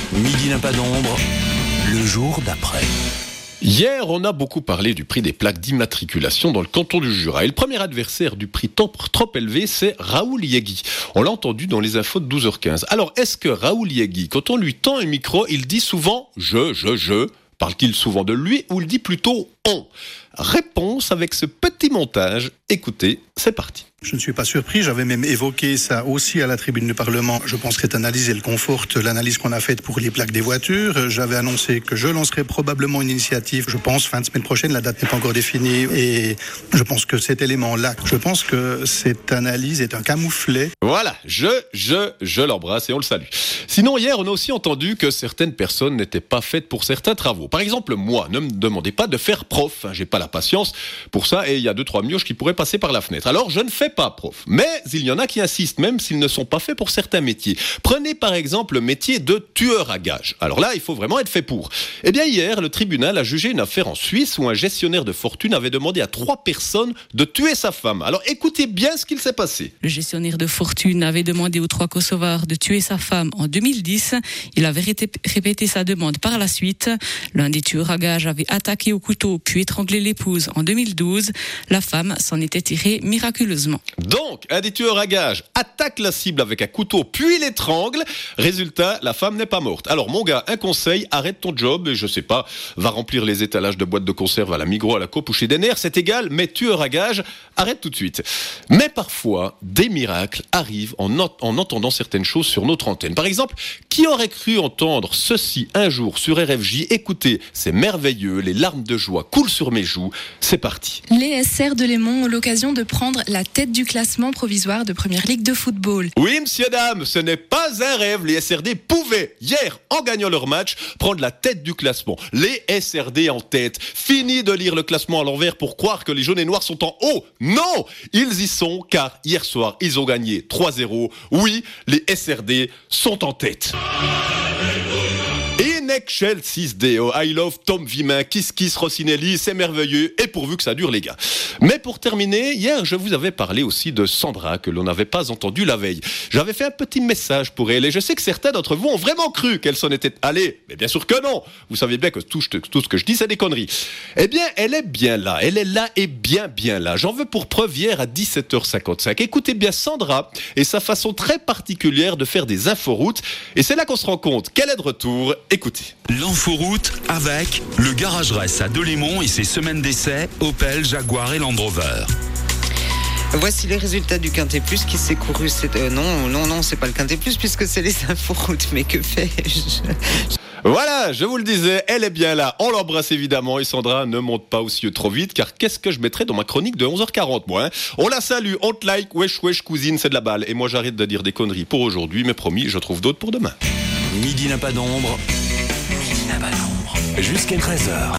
Midi n'a pas d'ombre, le jour d'après. Hier, on a beaucoup parlé du prix des plaques d'immatriculation dans le canton du Jura. Et le premier adversaire du prix trop élevé, c'est Raoul Yegui. On l'a entendu dans les infos de 12h15. Alors, est-ce que Raoul Yegui, quand on lui tend un micro, il dit souvent « je » Parle-t-il souvent de lui ou il dit plutôt « on » Réponse avec ce petit montage. Écoutez, c'est parti. Je ne suis pas surpris, j'avais même évoqué ça aussi à la tribune du Parlement. Je pense que cette analyse, elle conforte l'analyse qu'on a faite pour les plaques des voitures. J'avais annoncé que je lancerai probablement une initiative, je pense, fin de semaine prochaine, la date n'est pas encore définie. Et je pense que cet élément-là, je pense que cette analyse est un camouflet. Voilà, je l'embrasse et on le salue. Sinon, hier, on a aussi entendu que certaines personnes n'étaient pas faites pour certains travaux. Par exemple, moi, ne me demandez pas de faire prof. J'ai pas la patience pour ça et il y a 2-3 mioches qui pourraient passer par la fenêtre. Alors, je ne fais pas prof. Mais il y en a qui insistent, même s'ils ne sont pas faits pour certains métiers. Prenez par exemple le métier de tueur à gages. Alors là, il faut vraiment être fait pour. Eh bien, hier, le tribunal a jugé une affaire en Suisse où un gestionnaire de fortune avait demandé à 3 personnes de tuer sa femme. Alors, écoutez bien ce qu'il s'est passé. Le gestionnaire de fortune avait demandé aux 3 Kosovars de tuer sa femme en 2010. Il avait répété sa demande par la suite. L'un des tueurs à gages avait attaqué au couteau puis étranglé l'épouse en 2012. La femme s'en était tirée miraculeusement. Donc, un des tueurs à gages attaque la cible avec un couteau, puis l'étrangle. Résultat, la femme n'est pas morte. Alors, mon gars, un conseil, arrête ton job et je sais pas, va remplir les étalages de boîtes de conserve à la Migros, à la Coop ou chez Denner, c'est égal, mais tueur à gages, arrête tout de suite. Mais parfois, des miracles arrivent en entendant certaines choses sur notre antenne. Par exemple, qui aurait cru entendre ceci un jour sur RFJ? Écoutez, c'est merveilleux, les larmes de joie coulent sur mes joues. C'est parti. Les SR de Lémont ont l'occasion de prendre la tête du classement provisoire de Première Ligue de football. Oui, monsieur, dame, ce n'est pas un rêve. Les SRD pouvaient, hier, en gagnant leur match, prendre la tête du classement. Les SRD en tête. Fini de lire le classement à l'envers pour croire que les jaunes et noirs sont en haut. Non, ils y sont, car hier soir, ils ont gagné 3-0. Oui, les SRD sont en tête. Chelsea Deo, I love Tom Vimin, Kiss Rossinelli, c'est merveilleux et pourvu que ça dure les gars. Mais pour terminer, hier je vous avais parlé aussi de Sandra que l'on n'avait pas entendu la veille. J'avais fait un petit message pour elle et je sais que certains d'entre vous ont vraiment cru qu'elle s'en était allée. Mais bien sûr que non. Vous savez bien que tout ce que je dis c'est des conneries. Eh bien elle est bien là, elle est là et bien là. J'en veux pour preuve hier à 17h55. Écoutez bien Sandra et sa façon très particulière de faire des inforoutes et c'est là qu'on se rend compte qu'elle est de retour. Écoutez. L'inforoute avec le Garage Ress à Delémont et ses semaines d'essai Opel, Jaguar et Land Rover. Voici les résultats du Quintet Plus qui s'est couru. Non, c'est pas le Quintet Plus puisque c'est les inforoutes. Mais que fais-je ? Voilà, je vous le disais, elle est bien là. On l'embrasse évidemment et Sandra ne monte pas aux cieux trop vite car qu'est-ce que je mettrais dans ma chronique de 11h40 moi hein. On la salue, on te like, wesh cousine, c'est de la balle. Et moi j'arrête de dire des conneries pour aujourd'hui, mais promis, je trouve d'autres pour demain. Midi n'a pas d'ombre. Jusqu'à 13h.